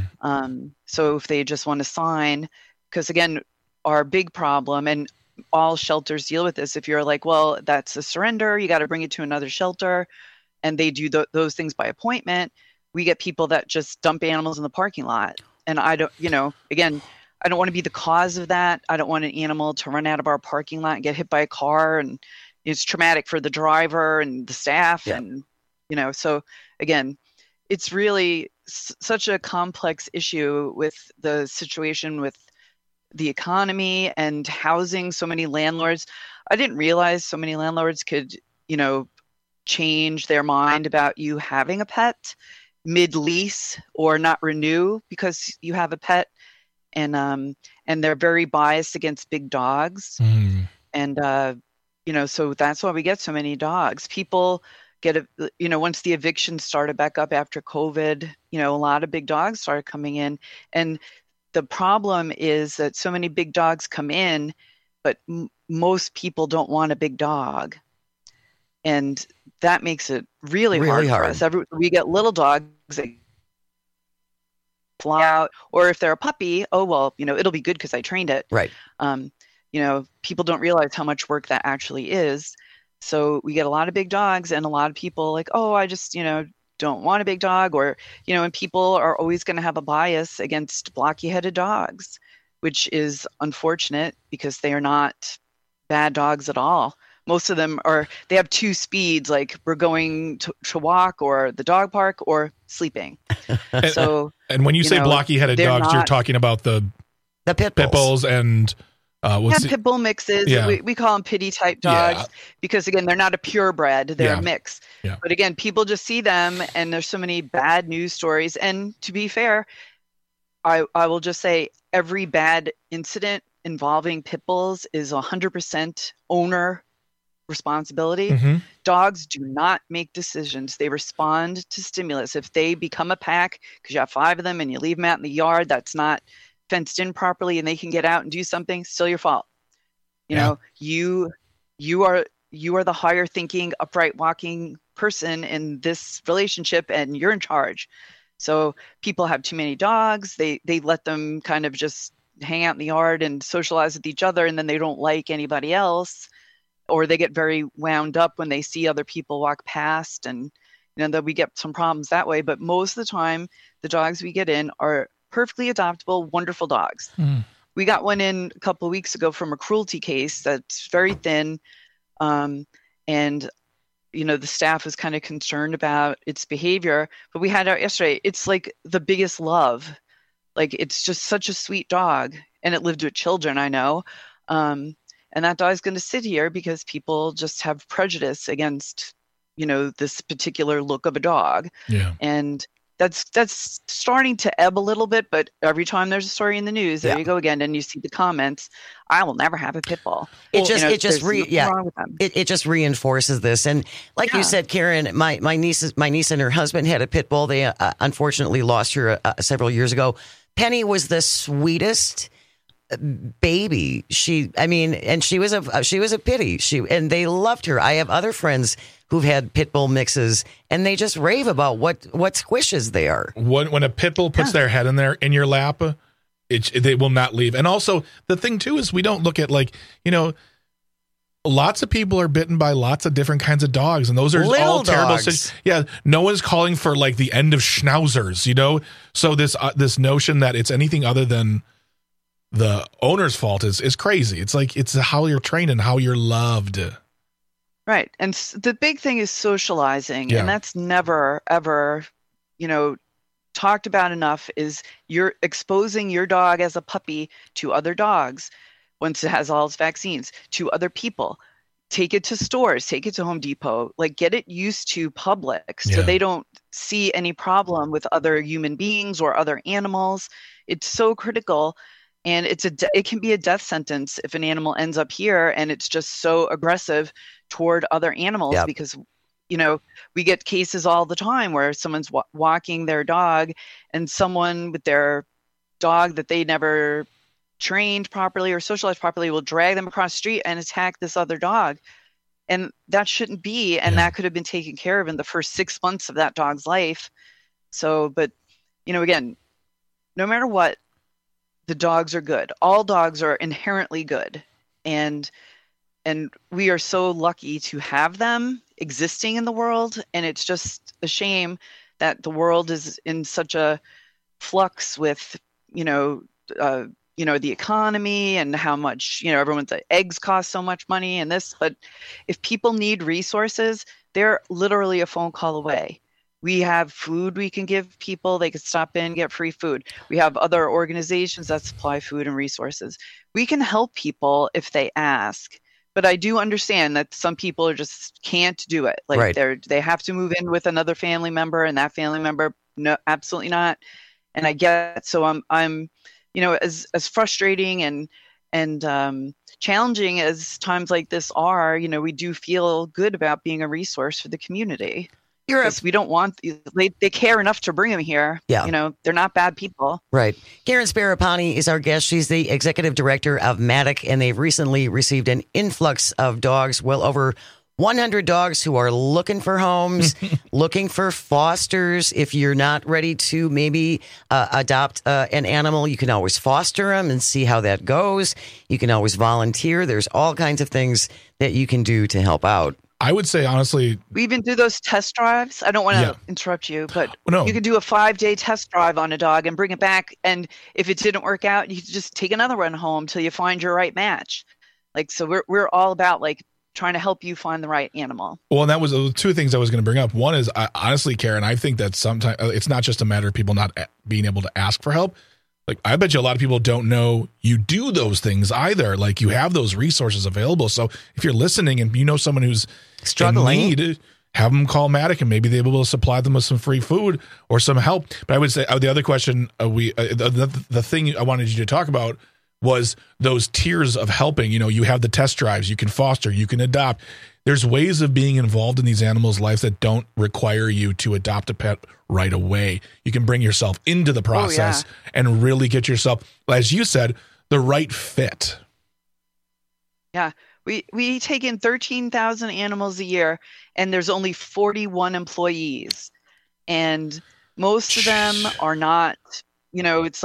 So if they just want to sign, because again, our big problem, and all shelters deal with this, if you're like, well, that's a surrender, you got to bring it to another shelter, and they do those things by appointment, we get people that just dump animals in the parking lot. And I don't, you know, again, I don't want to be the cause of that. I don't want an animal to run out of our parking lot and get hit by a car, and it's traumatic for the driver and the staff. And So again, it's really such a complex issue with the situation with the economy and housing. So many landlords, I didn't realize so many landlords could, change their mind about you having a pet mid-lease or not renew because you have a pet. And they're very biased against big dogs. And, so that's why we get so many dogs. People get, once the evictions started back up after COVID, a lot of big dogs started coming in. And the problem is that so many big dogs come in, but most people don't want a big dog. And that makes it really hard for us. We get little dogs that fly out, or if they're a puppy, it'll be good because I trained it. Right. People don't realize how much work that actually is. So we get a lot of big dogs, and a lot of people like, I just, don't want a big dog, or, and people are always going to have a bias against blocky-headed dogs, which is unfortunate because they are not bad dogs at all. Most of them they have two speeds, like we're going to walk or the dog park or sleeping. And when you say blocky-headed dogs, you're talking about the pit bulls and pit bull mixes. Yeah. We call them pity type dogs because again, they're not a purebred, they're a mix. Yeah. But again, people just see them and there's so many bad news stories. And to be fair, I will just say every bad incident involving pit bulls is 100% owner responsibility. Mm-hmm. Dogs do not make decisions. They respond to stimulus. If they become a pack because you have 5 of them and you leave them out in the yard that's not fenced in properly and they can get out and do something, still your fault. You know, you are the higher thinking, upright walking person in this relationship and you're in charge. So people have too many dogs. They let them kind of just hang out in the yard and socialize with each other, and then they don't like anybody else, or they get very wound up when they see other people walk past, and that we get some problems that way. But most of the time, the dogs we get in are perfectly adoptable, wonderful dogs. Mm. We got one in a couple of weeks ago from a cruelty case that's very thin, and the staff was kind of concerned about its behavior. But we had out yesterday. It's like the biggest love. Like, it's just such a sweet dog, and it lived with children, I know. And that dog's going to sit here because people just have prejudice against, this particular look of a dog. Yeah. And that's starting to ebb a little bit, but every time there's a story in the news, there you go again, and you see the comments, I will never have a pit bull. It just reinforces this. And like you said, Karen, my niece and her husband had a pit bull. They unfortunately lost her several years ago. Penny was the sweetest baby. She was a pity. And they loved her. I have other friends who've had pit bull mixes, and they just rave about what squishes they are. When a pit bull puts their head in your lap, they will not leave. And also the thing too is we don't look at lots of people are bitten by lots of different kinds of dogs, and those are little all terrible. Yeah, no one's calling for the end of schnauzers, So this notion that it's anything other than the owner's fault is crazy. It's how you're trained and how you're loved. Right. And the big thing is socializing, and that's never, ever, talked about enough, is you're exposing your dog as a puppy to other dogs once it has all its vaccines, to other people. Take it to stores, take it to Home Depot, get it used to public so they don't see any problem with other human beings or other animals. It's so critical. And it can be a death sentence if an animal ends up here and it's just so aggressive toward other animals because, we get cases all the time where someone's walking their dog and someone with their dog that they never trained properly or socialized properly will drag them across the street and attack this other dog. And that shouldn't be. And that could have been taken care of in the first 6 months of that dog's life. So, but, again, no matter what, the dogs are good. All dogs are inherently good. And we are so lucky to have them existing in the world. And it's just a shame that the world is in such a flux with, the economy and how much, everyone's eggs cost so much money and this, but if people need resources, they're literally a phone call away. We have food we can give people. They could stop in, get free food. We have other organizations that supply food and resources. We can help people if they ask. But I do understand that some people just can't do it. Like they have to move in with another family member, and that family member, no, absolutely not. And I get it. So I'm, as frustrating and challenging as times like this are, we do feel good about being a resource for the community. We don't want, they care enough to bring them here. Yeah. They're not bad people. Right. Karen Sparapani is our guest. She's the executive director of Matic, and they've recently received an influx of dogs, well over 100 dogs who are looking for homes, looking for fosters. If you're not ready to maybe adopt an animal, you can always foster them and see how that goes. You can always volunteer. There's all kinds of things that you can do to help out. I would say, honestly, we even do those test drives. I don't want to interrupt you, but you could do a 5-day test drive on a dog and bring it back. And if it didn't work out, you could just take another one home till you find your right match. So we're all about trying to help you find the right animal. Well, and that was the two things I was going to bring up. One is, honestly, Karen, I think that sometimes it's not just a matter of people not being able to ask for help. I bet you a lot of people don't know you do those things either. You have those resources available. So if you're listening and you know someone who's struggling, in need, have them call Matic and maybe they'll be able to supply them with some free food or some help. But I would say the other question, the thing I wanted you to talk about was those tiers of helping. You have the test drives, you can foster, you can adopt. There's ways of being involved in these animals' lives that don't require you to adopt a pet right away. You can bring yourself into the process and really get yourself, as you said, the right fit. Yeah. We take in 13,000 animals a year, and there's only 41 employees. And most of them are not, it's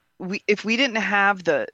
if we didn't have the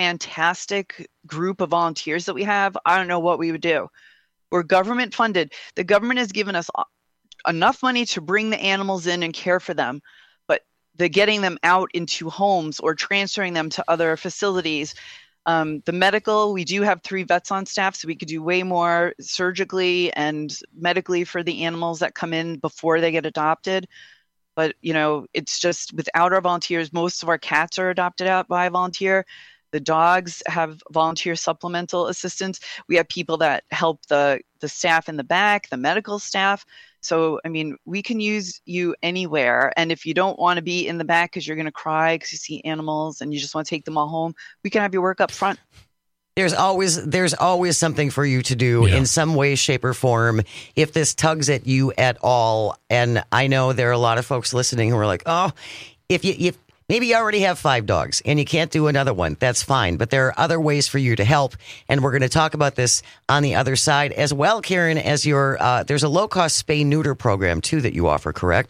fantastic group of volunteers that we have, I don't know what we would do. We're government funded. The government has given us enough money to bring the animals in and care for them, but the getting them out into homes or transferring them to other facilities. The medical, we do have 3 vets on staff, so we could do way more surgically and medically for the animals that come in before they get adopted. But, it's just without our volunteers, most of our cats are adopted out by a volunteer. The dogs have volunteer supplemental assistants. We have people that help the staff in the back, the medical staff. So, we can use you anywhere. And if you don't want to be in the back because you're going to cry because you see animals and you just want to take them all home, we can have you work up front. There's always something for you to do in some way, shape, or form if this tugs at you at all. And I know there are a lot of folks listening who are like, oh, if maybe you already have 5 dogs and you can't do another one, that's fine. But there are other ways for you to help. And we're going to talk about this on the other side as well, Karen, as there's a low-cost spay-neuter program, too, that you offer, correct?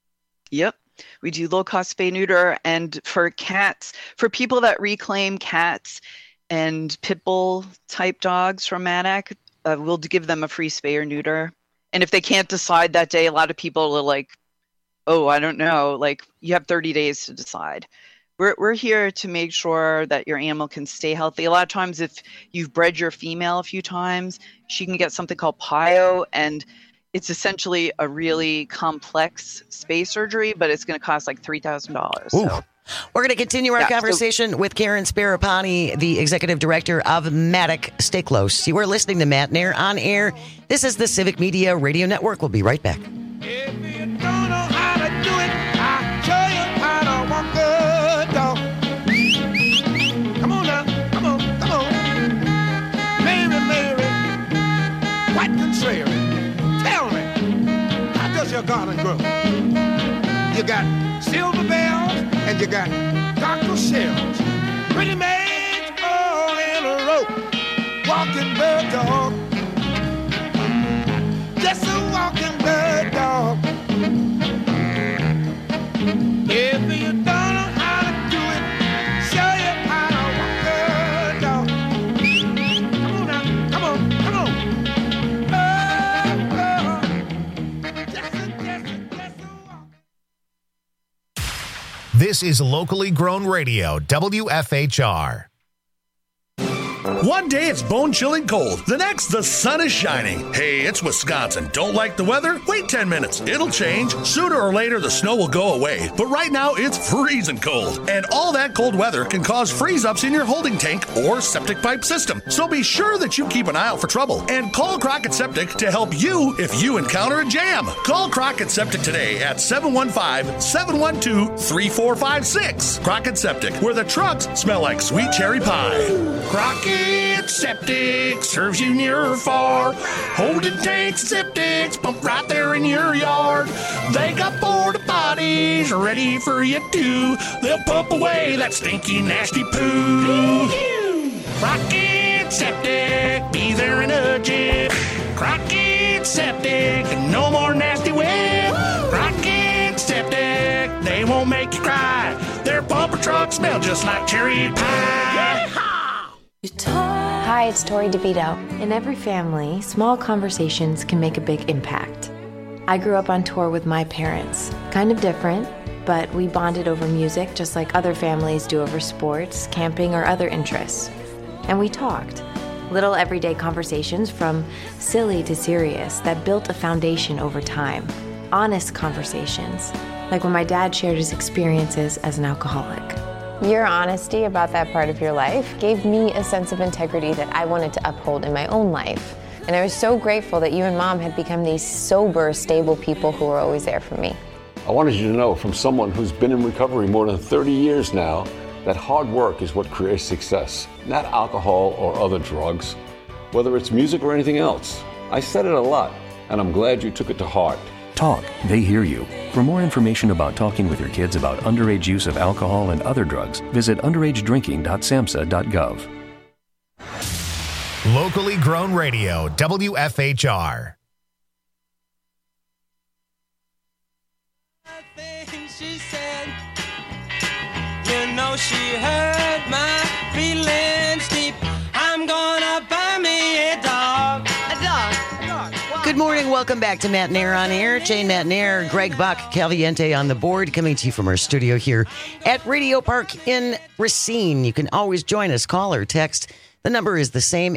Yep. We do low-cost spay-neuter. And for cats, for people that reclaim cats and pit bull type dogs from Matic, we'll give them a free spay or neuter. And if they can't decide that day, a lot of people are like, oh, I don't know. You have 30 days to decide. We're here to make sure that your animal can stay healthy. A lot of times, if you've bred your female a few times, she can get something called PIO, and it's essentially a really complex spay surgery, but it's going to cost $3,000. So. We're going to continue our conversation with Karen Sparapani, the executive director of Matic. Stay close. You are listening to Matt Nair on air. This is the Civic Media Radio Network. We'll be right back. If you don't know how to do it, I'll show you how to walk a dog. Come on now, come on. Mary, white contrary, tell me, how does your garden grow? You got silver bells and you got cockle shells, pretty maids all in a row, walking bird dog, just a walking bird dog. If you don't know how to do it, show you how to walk a dog. Come on now, come on. This is locally grown radio, WFHR. One day it's bone-chilling cold. The next, the sun is shining. Hey, it's Wisconsin. Don't like the weather? Wait 10 minutes. It'll change. Sooner or later, the snow will go away. But right now, it's freezing cold. And all that cold weather can cause freeze-ups in your holding tank or septic pipe system. So be sure that you keep an eye out for trouble. And call Crockett Septic to help you if you encounter a jam. Call Crockett Septic today at 715-712-3456. Crockett Septic, where the trucks smell like sweet cherry pie. Crockett Septic serves you near or far. Holding tanks and septics pump right there in your yard. They got porta potties ready for you too. They'll pump away that stinky, nasty poo. Crockett Septic, be there in a jiff. Crockett Septic, no more nasty whip. Crockett Septic, they won't make you cry. Their bumper trucks smell just like cherry pie. Hi, it's Tori DeVito. In every family, small conversations can make a big impact. I grew up on tour with my parents. Kind of different, but we bonded over music just like other families do over sports, camping, or other interests. And we talked. Little everyday conversations from silly to serious that built a foundation over time. Honest conversations, like when my dad shared his experiences as an alcoholic. Your honesty about that part of your life gave me a sense of integrity that I wanted to uphold in my own life. And I was so grateful that you and Mom had become these sober, stable people who were always there for me. I wanted you to know from someone who's been in recovery more than 30 years now that hard work is what creates success, not alcohol or other drugs, whether it's music or anything else. I said it a lot, and I'm glad you took it to heart. Talk, they hear you. For more information about talking with your kids about underage use of alcohol and other drugs, visit underagedrinking.samhsa.gov. Locally grown radio, WFHR. She said, you know she hurt my feelings deep. I'm gonna buy me a dog. A dog. Good morning. Welcome back to Matt Nair on Air. Jane Matt Nair, Greg Buck, Caliente on the board, coming to you from our studio here at Radio Park in Racine. You can always join us. Call or text. The number is the same,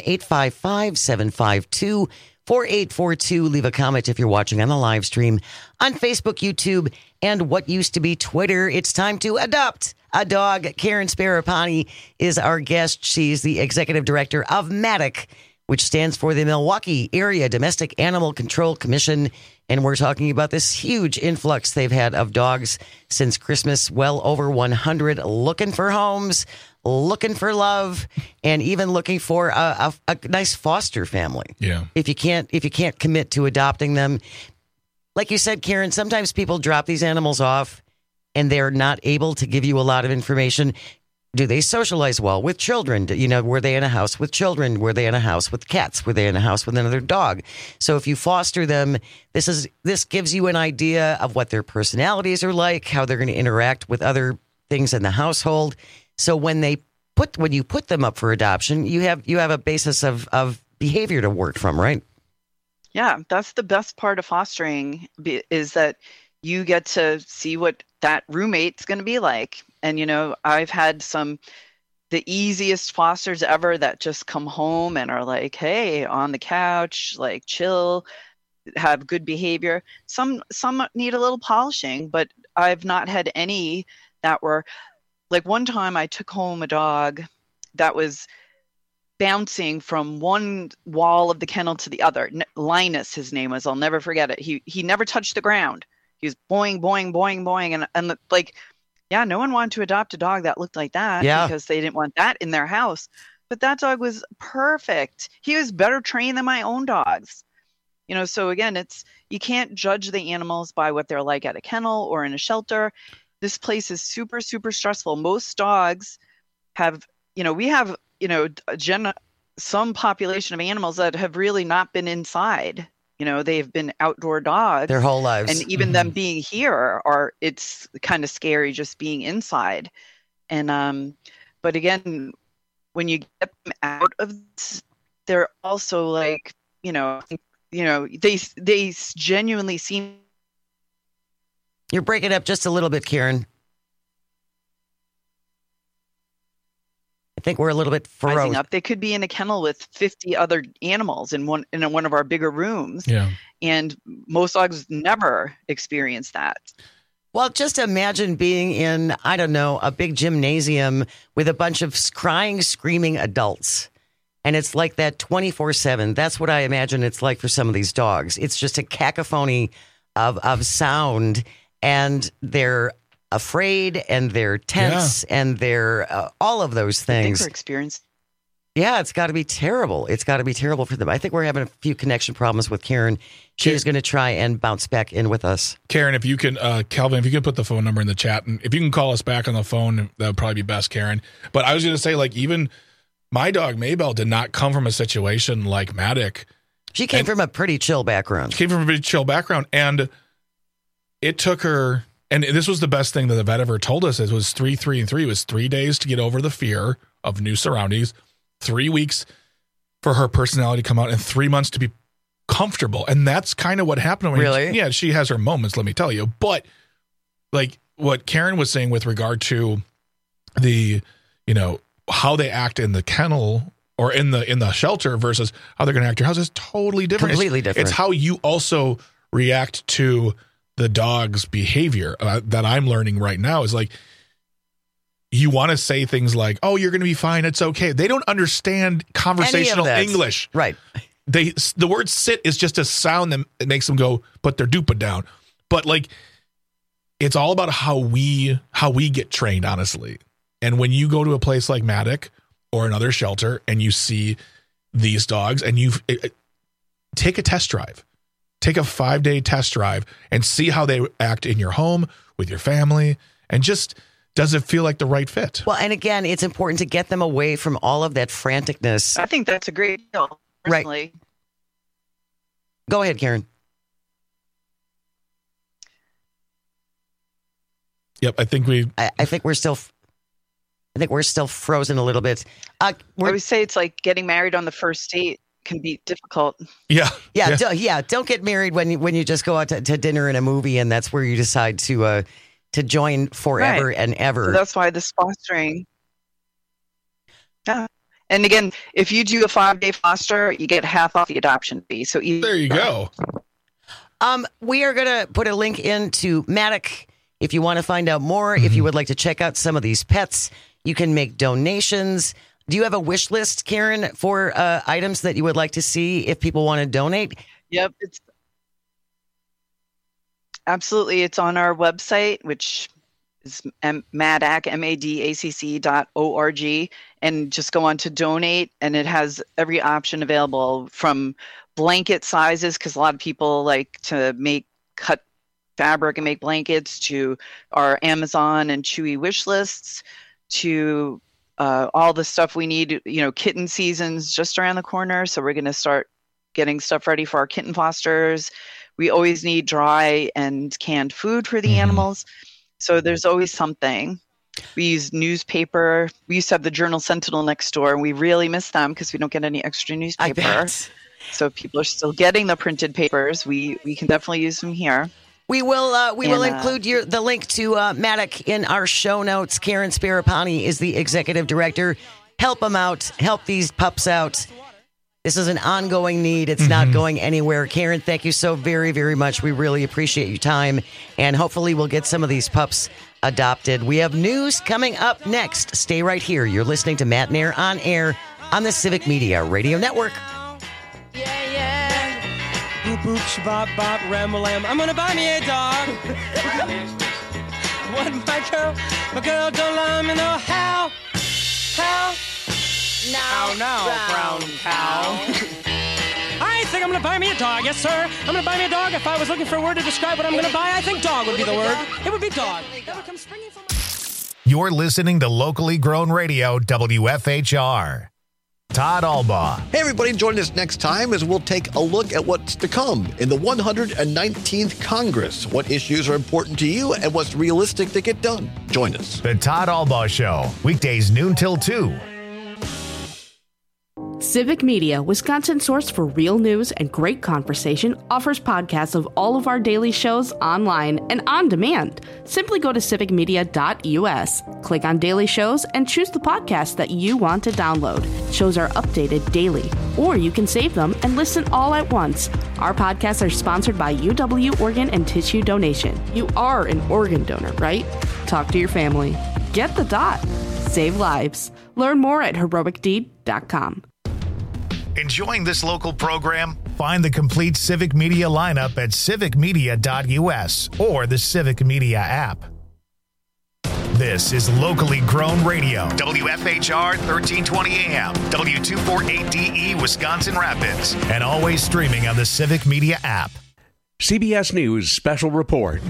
855-752-4842. Leave a comment if you're watching on the live stream on Facebook, YouTube, and what used to be Twitter. It's time to adopt a dog. Karen Sparapani is our guest. She's the executive director of MADDOC, which stands for the Milwaukee Area Domestic Animal Control Commission. And we're talking about this huge influx they've had of dogs since Christmas, well over 100, looking for homes, looking for love, and even looking for a nice foster family. Yeah. If you can't commit to adopting them, like you said, Karen, sometimes people drop these animals off and they're not able to give you a lot of information. Do they socialize well with children? Were they in a house with children? Were they in a house with cats? Were they in a house with another dog? So if you foster them, this gives you an idea of what their personalities are like, how they're going to interact with other things in the household. So when you put them up for adoption, you have a basis of behavior to work from, right? Yeah, that's the best part of fostering is that you get to see what that roommate's going to be like. And, I've had the easiest fosters ever that just come home and are like, hey, on the couch, like chill, have good behavior. Some need a little polishing, but I've not had any that were like one time I took home a dog that was bouncing from one wall of the kennel to the other. Linus, his name was. I'll never forget it. He never touched the ground. He was boing, boing, boing, boing. And like, yeah, no one wanted to adopt a dog that looked like that because they didn't want that in their house. But that dog was perfect. He was better trained than my own dogs. So again, you can't judge the animals by what they're like at a kennel or in a shelter. This place is super, super stressful. Most dogs have, we have, some population of animals that have really not been inside. They've been outdoor dogs their whole lives. And even them being here it's kind of scary just being inside. And, but again, when you get them out of this, they're also like, they genuinely seem. You're breaking up just a little bit, Karen. I think we're a little bit rising up. They could be in a kennel with 50 other animals in one of our bigger rooms. Yeah. And most dogs never experience that. Well, just imagine being in, I don't know, a big gymnasium with a bunch of crying, screaming adults. And it's like that 24/7. That's what I imagine it's like for some of these dogs. It's just a cacophony of sound, and they're afraid, and they're tense, and they're all of those things. I think we're experienced. Yeah, it's got to be terrible. It's got to be terrible for them. I think we're having a few connection problems with Karen. She's going to try and bounce back in with us. Karen, if you can, Calvin, if you can put the phone number in the chat, and if you can call us back on the phone, that would probably be best, Karen. But I was going to say, like, even my dog, Maybell, did not come from a situation like Maddox. She came from a pretty chill background. She came from a pretty chill background, and it took her, and this was the best thing that the vet ever told us, it was 3, 3, and 3. It was 3 days to get over the fear of new surroundings, 3 weeks for her personality to come out, and 3 months to be comfortable. And that's kind of what happened. Really? Yeah, she has her moments, let me tell you. But like what Karen was saying with regard to the, how they act in the kennel or in the shelter versus how they're going to act at your house is totally different. Completely different. It's how you also react to the dog's behavior that I'm learning right now is like, you want to say things like, oh, you're going to be fine. It's okay. They don't understand conversational English. Right. The word sit is just a sound that makes them go, put their dupa down. But like, it's all about how we get trained, honestly. And when you go to a place like Maddox or another shelter and you see these dogs and take a test drive, take a 5-day test drive and see how they act in your home with your family, and just, does it feel like the right fit? Well, and again, it's important to get them away from all of that franticness. I think that's a great deal, personally. Right. Go ahead, Karen. Yep, I think we're still frozen a little bit. I would say it's like getting married on the first date can be difficult. Yeah. Don't get married when you just go out to dinner and a movie, and that's where you decide to join forever and ever. So that's why this fostering. Yeah. And again, if you do a 5-day foster, you get half off the adoption fee. So there you go. We are going to put a link into Maddox. If you want to find out more, if you would like to check out some of these pets, you can make donations. Do you have a wish list, Karen, for items that you would like to see if people want to donate? Yep. Absolutely. It's on our website, which is MADAC, MADACC.org, and just go on to donate, and it has every option available from blanket sizes, because a lot of people like to cut fabric and make blankets, to our Amazon and Chewy wish lists, to all the stuff we need. Kitten season's just around the corner, so we're going to start getting stuff ready for our kitten fosters. We always need dry and canned food for the animals. So there's always something. We use newspaper. We used to have the Journal Sentinel next door, and we really miss them because we don't get any extra newspaper. I bet. So if people are still getting the printed papers, we can definitely use them here. We will include the link to Maddox in our show notes. Karen Sparapani is the executive director. Help them out. Help these pups out. This is an ongoing need. It's not going anywhere. Karen, thank you so very, very much. We really appreciate your time. And hopefully we'll get some of these pups adopted. We have news coming up next. Stay right here. You're listening to Matt Nair on air on the Civic Media Radio Network. Boop boop shabop bop ram lam. I'm gonna buy me a dog. What my girl don't let me know how. Now, brown cow. I think I'm gonna buy me a dog. Yes, sir. I'm gonna buy me a dog. If I was looking for a word to describe what I'm gonna buy, I think dog would be the word. It would be dog. That would come springing from. You're listening to locally grown radio WFHR. Todd Albaugh. Hey, everybody, join us next time as we'll take a look at what's to come in the 119th Congress. What issues are important to you and what's realistic to get done. Join us. The Todd Albaugh Show, weekdays noon till 2. Civic Media, Wisconsin's source for real news and great conversation, offers podcasts of all of our daily shows online and on demand. Simply go to civicmedia.us, click on daily shows, and choose the podcast that you want to download. Shows are updated daily, or you can save them and listen all at once. Our podcasts are sponsored by UW Organ and Tissue Donation. You are an organ donor, right? Talk to your family. Get the dot. Save lives. Learn more at heroicdeed.com. Enjoying this local program? Find the complete Civic Media lineup at civicmedia.us or the Civic Media app. This is locally grown radio. WFHR 1320 AM, W248DE, Wisconsin Rapids, and always streaming on the Civic Media app. CBS News Special Report.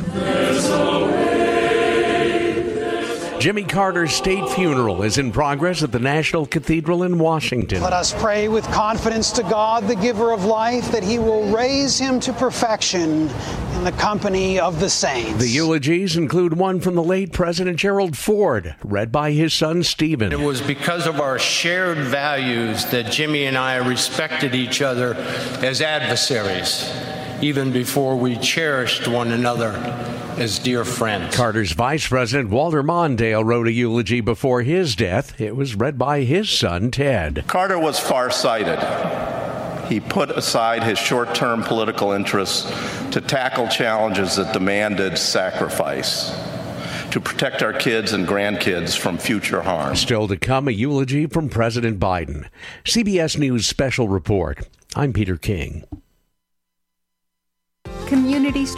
Jimmy Carter's state funeral is in progress at the National Cathedral in Washington. Let us pray with confidence to God, the giver of life, that he will raise him to perfection in the company of the saints. The eulogies include one from the late President Gerald Ford, read by his son Stephen. It was because of our shared values that Jimmy and I respected each other as adversaries, even before we cherished one another as dear friends. Carter's Vice President Walter Mondale wrote a eulogy before his death. It was read by his son Ted. Carter was farsighted. He put aside his short-term political interests to tackle challenges that demanded sacrifice, to protect our kids and grandkids from future harm. Still to come, a eulogy from President Biden. CBS News Special Report. I'm Peter King. Communities